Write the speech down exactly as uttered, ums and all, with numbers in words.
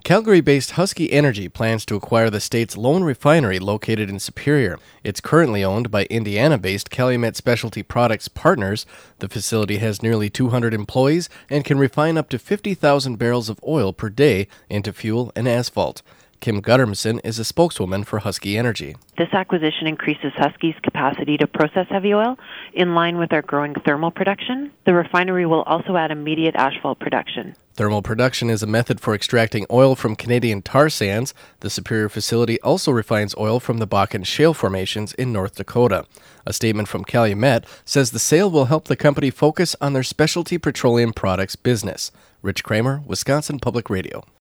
Calgary-based Husky Energy plans to acquire the state's lone refinery located in Superior. It's currently owned by Indiana-based Calumet Specialty Products Partners. The facility has nearly two hundred employees and can refine up to fifty thousand barrels of oil per day into fuel and asphalt. Kim Guttermson is a spokeswoman for Husky Energy. This acquisition increases Husky's capacity to process heavy oil in line with our growing thermal production. The refinery will also add immediate asphalt production. Thermal production is a method for extracting oil from Canadian tar sands. The Superior facility also refines oil from the Bakken Shale formations in North Dakota. A statement from Calumet says the sale will help the company focus on their specialty petroleum products business. Rich Kramer, Wisconsin Public Radio.